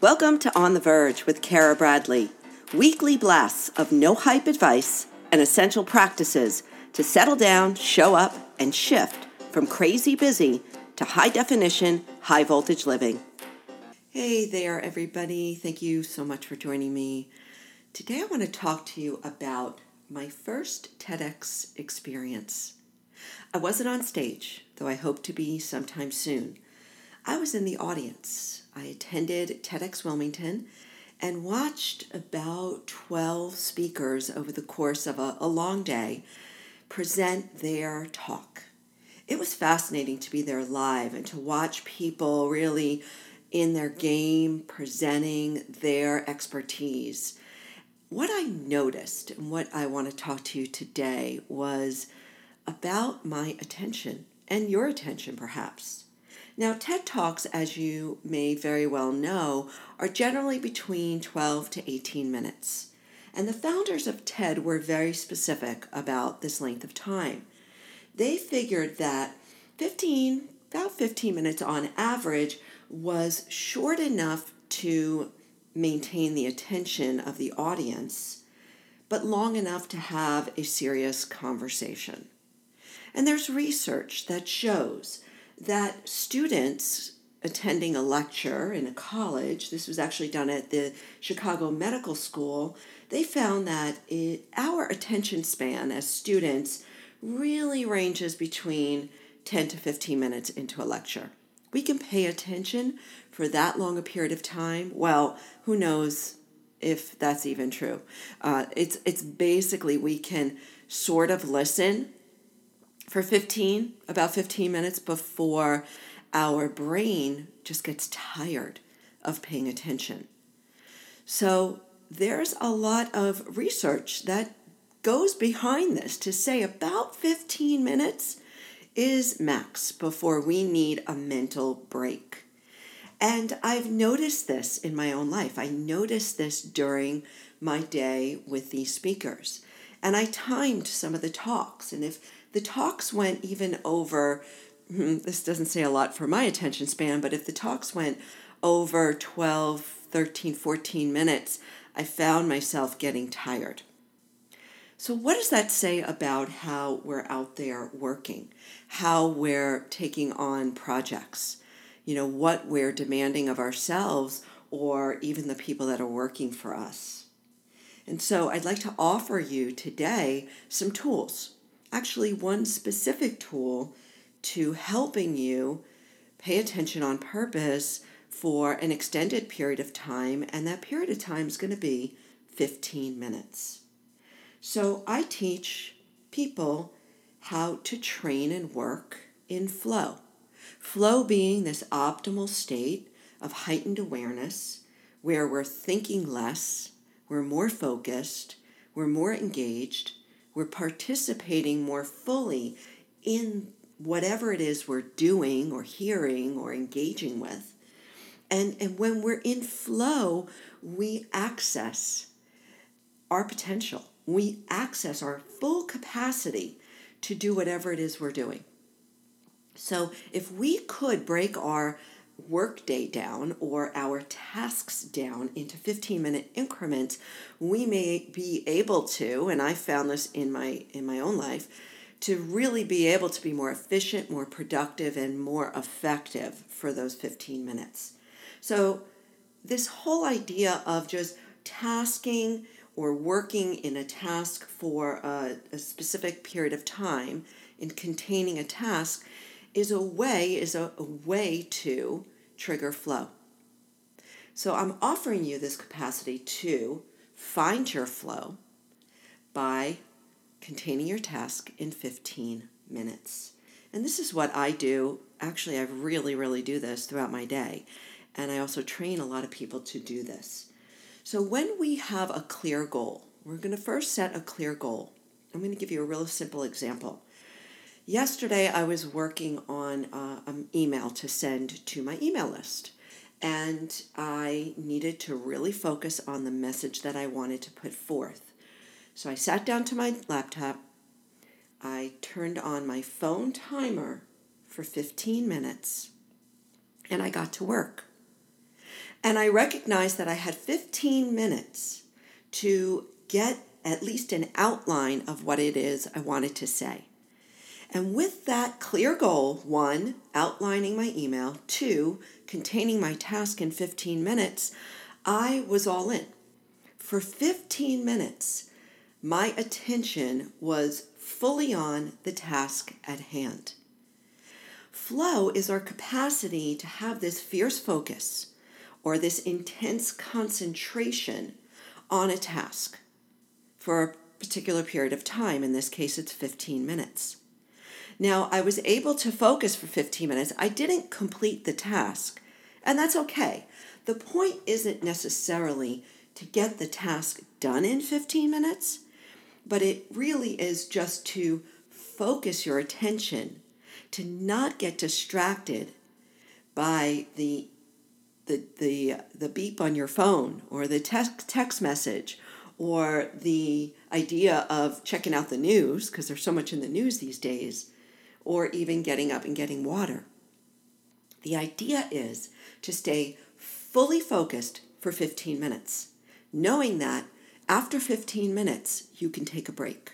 Welcome to On the Verge with Kara Bradley, weekly blasts of no-hype advice and essential practices to settle down, show up, and shift from crazy busy to high-definition, high-voltage living. Hey there, everybody. Thank you so much for joining me. Today I want to talk to you about my first TEDx experience. I wasn't on stage, though I hope to be sometime soon. I was in the audience. I attended TEDx Wilmington and watched about 12 speakers over the course of a long day present their talk. It was fascinating to be there live and to watch people really in their game presenting their expertise. What I noticed and what I want to talk to you today was about my attention and your attention perhaps. Now, TED Talks, as you may very well know, are generally between 12 to 18 minutes. And the founders of TED were very specific about this length of time. They figured that about 15 minutes on average was short enough to maintain the attention of the audience, but long enough to have a serious conversation. And there's research that shows that students attending a lecture in a college, this was actually done at the Chicago Medical School, they found that our attention span as students really ranges between 10 to 15 minutes into a lecture. We can pay attention for that long a period of time. Well, who knows if that's even true. It's basically we can sort of listen for about 15 minutes before our brain just gets tired of paying attention. So there's a lot of research that goes behind this to say about 15 minutes is max before we need a mental break. And I've noticed this in my own life. I noticed this during my day with these speakers. And I timed some of the talks. And if the talks went even over, this doesn't say a lot for my attention span, but if the talks went over 12, 13, 14 minutes, I found myself getting tired. So what does that say about how we're out there working, how we're taking on projects, what we're demanding of ourselves or even the people that are working for us? And so I'd like to offer you today some tools. Actually, one specific tool to helping you pay attention on purpose for an extended period of time, and that period of time is going to be 15 minutes. So I teach people how to train and work in flow. Flow being this optimal state of heightened awareness where we're thinking less, we're more focused, we're more engaged, we're participating more fully in whatever it is we're doing or hearing or engaging with. And when we're in flow, we access our potential. We access our full capacity to do whatever it is we're doing. So if we could break our workday down or our tasks down into 15-minute increments, we may be able to, and I found this in my own life, to really be able to be more efficient, more productive, and more effective for those 15 minutes. So this whole idea of just tasking or working in a task for a specific period of time in containing a task is a way to trigger flow. So I'm offering you this capacity to find your flow by containing your task in 15 minutes. And this is what I do. Actually, I really do this throughout my day. And I also train a lot of people to do this. So when we have a clear goal, we're going to first set a clear goal. I'm going to give you a real simple example. Yesterday, I was working on an email to send to my email list, and I needed to really focus on the message that I wanted to put forth. So I sat down to my laptop, I turned on my phone timer for 15 minutes, and I got to work. And I recognized that I had 15 minutes to get at least an outline of what it is I wanted to say. And with that clear goal, 1, outlining my email, 2, containing my task in 15 minutes, I was all in. For 15 minutes, my attention was fully on the task at hand. Flow is our capacity to have this fierce focus or this intense concentration on a task for a particular period of time. In this case, it's 15 minutes. Now, I was able to focus for 15 minutes. I didn't complete the task, and that's okay. The point isn't necessarily to get the task done in 15 minutes, but it really is just to focus your attention, to not get distracted by the beep on your phone or the text message or the idea of checking out the news, because there's so much in the news these days, or even getting up and getting water. The idea is to stay fully focused for 15 minutes, knowing that after 15 minutes, you can take a break.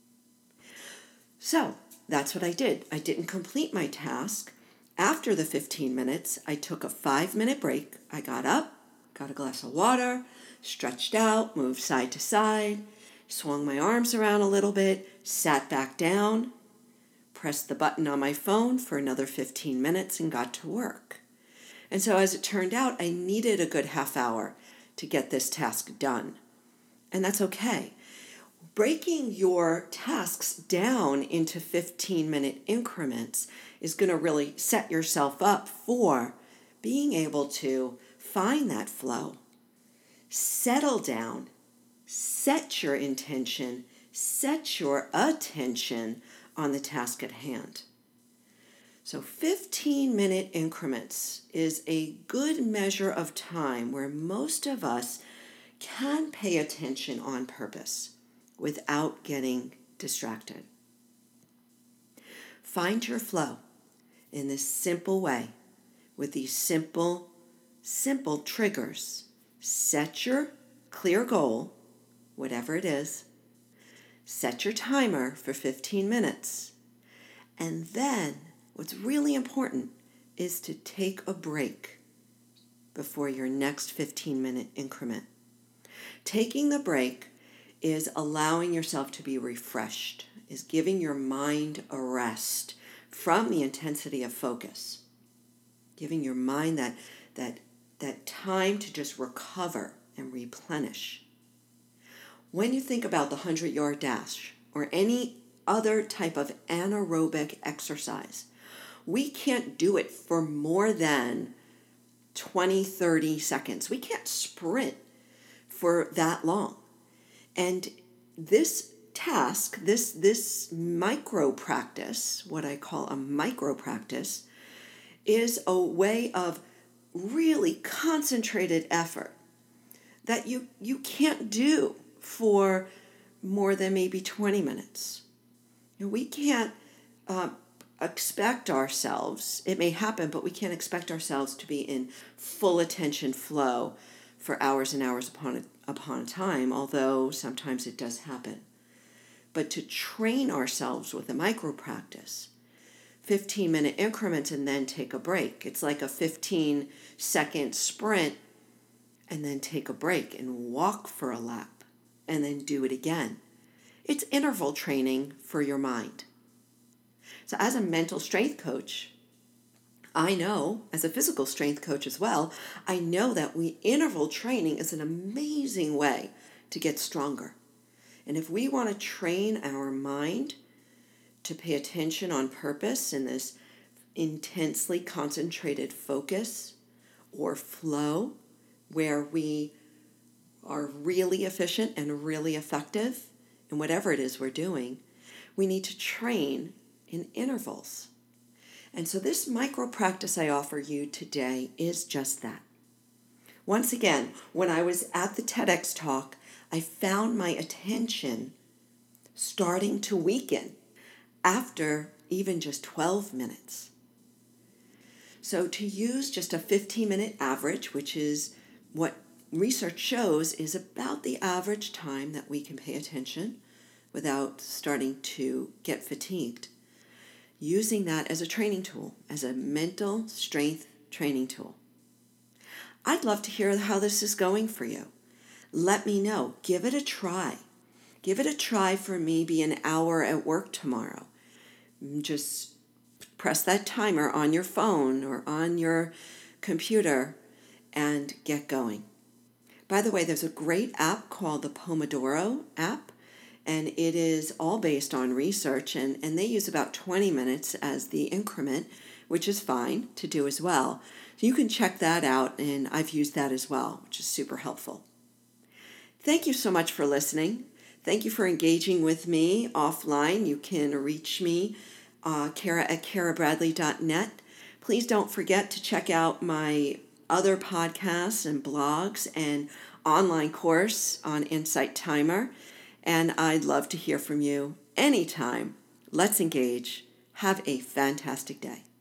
So that's what I did. I didn't complete my task. After the 15 minutes, I took a 5-minute break. I got up, got a glass of water, stretched out, moved side to side, swung my arms around a little bit, sat back down, pressed the button on my phone for another 15 minutes, and got to work. And so as it turned out, I needed a good half hour to get this task done. And that's okay. Breaking your tasks down into 15-minute increments is going to really set yourself up for being able to find that flow, settle down, set your intention, set your attention on the task at hand. So 15-minute increments is a good measure of time where most of us can pay attention on purpose without getting distracted. Find your flow in this simple way with these simple triggers. Set your clear goal, whatever it is. Set your timer for 15 minutes. And then what's really important is to take a break before your next 15-minute increment. Taking the break is allowing yourself to be refreshed, is giving your mind a rest from the intensity of focus, giving your mind that time to just recover and replenish. When you think about the 100-yard dash or any other type of anaerobic exercise, we can't do it for more than 20, 30 seconds. We can't sprint for that long. And this task, this micro practice, what I call a micro practice, is a way of really concentrated effort that you can't do for more than maybe 20 minutes. We can't expect ourselves, it may happen, but we can't expect ourselves to be in full attention flow for hours and hours upon a time, although sometimes it does happen. But to train ourselves with a micro practice, 15-minute increments and then take a break. It's like a 15-second sprint and then take a break and walk for a lap and then do it again. It's interval training for your mind. So as a mental strength coach, I know, as a physical strength coach as well, I know that interval training is an amazing way to get stronger. And if we want to train our mind to pay attention on purpose in this intensely concentrated focus or flow where we are really efficient and really effective in whatever it is we're doing, we need to train in intervals. And so this micro practice I offer you today is just that. Once again, when I was at the TEDx talk, I found my attention starting to weaken after even just 12 minutes. So to use just a 15-minute average, which is what research shows is about the average time that we can pay attention without starting to get fatigued. Using that as a training tool, as a mental strength training tool. I'd love to hear how this is going for you. Let me know. Give it a try. Give it a try for maybe an hour at work tomorrow. Just press that timer on your phone or on your computer and get going. By the way, there's a great app called the Pomodoro app, and it is all based on research, and they use about 20 minutes as the increment, which is fine to do as well. So you can check that out, and I've used that as well, which is super helpful. Thank you so much for listening. Thank you for engaging with me offline. You can reach me, Kara at karabradley.net. Please don't forget to check out my other podcasts and blogs and online course on Insight Timer. And I'd love to hear from you anytime. Let's engage. Have a fantastic day.